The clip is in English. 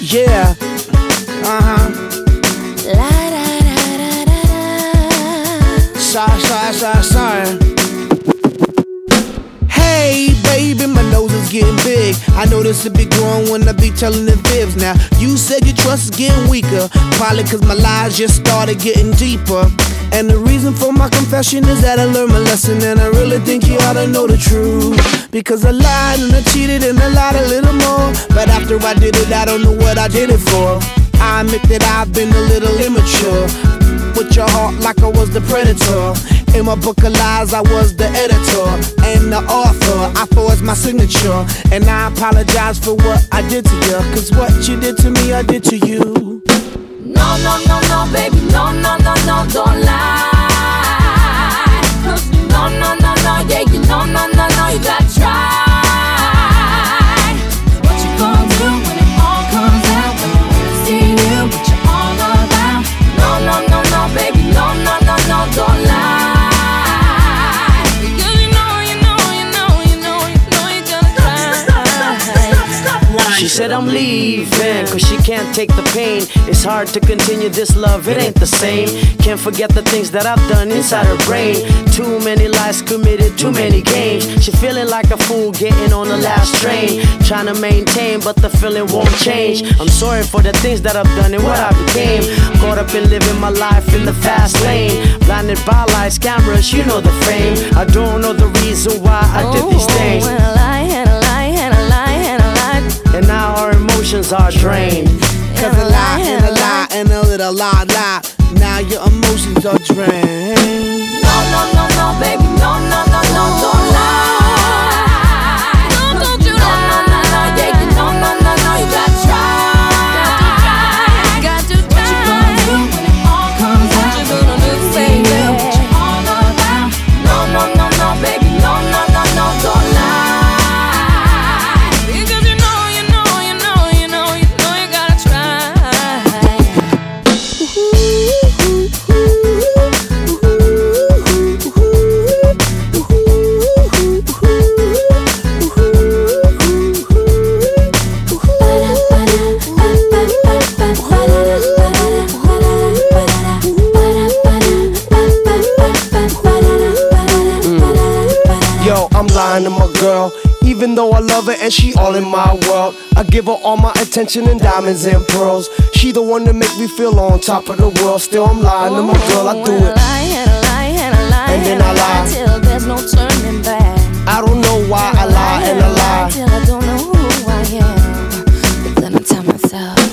Yeah. La da da da da da. Sorry. Hey, baby, my nose is getting big. I notice it be growing when I be telling the fibs. Now, you said your trust is getting weaker. Probably cause my lies just started getting deeper. And the reason for my confession is that I learned my lesson. And I really think you ought to know the truth. Because I lied and I cheated and I lied a little more. But after I did it, I don't know what I did it for. I admit that I've been a little immature. With your heart like I was the predator. In my book of lies, I was the editor and the author. I forged my signature, and I apologize for what I did to you. Cause what you did to me, I did to you. No, no, no, no, baby, no, no, no, no, don't lie. No, no, no, no, yeah, you no, no, no, no, you gotta try. What you gonna do when it all comes out? When I really see you, what you all about? No, no, no, no, baby, no, no, no, no, don't lie. She said I'm leaving, cause she can't take the pain. It's hard to continue this love, it ain't the same. Can't forget the things that I've done inside her brain. Too many lies committed, too many games. She feeling like a fool getting on the last train. Trying to maintain, but the feeling won't change. I'm sorry for the things that I've done and what I became. Caught up in living my life in the fast lane. Blinded by lights, cameras, you know the fame. I don't know the reason why I did these things. And a lie, and a lie, and a lie, and a lie. And now our emotions are drained. Cause a lie and a lie and a little lie. Now your emotions are drained. No, no, no, no, baby, no, no, no, no, don't lie. No, don't you lie. No, no, no, yeah, you no, no, no, no, you gotta try. Got to try. What you gonna do when it all comes out? What you gonna do, baby? What you all about? No, no, no, no, baby, no, no, no, no, don't lie. Because you know you gotta try. Yo, I'm lying to my girl, even though I love her and she all in my world. I give her all my attention and diamonds and pearls. She the one that make me feel on top of the world. Still I'm lying to my girl, I do it. And then I lie till there's no turning back. I don't know why I lie and I lie till I don't know who I am. But then I tell myself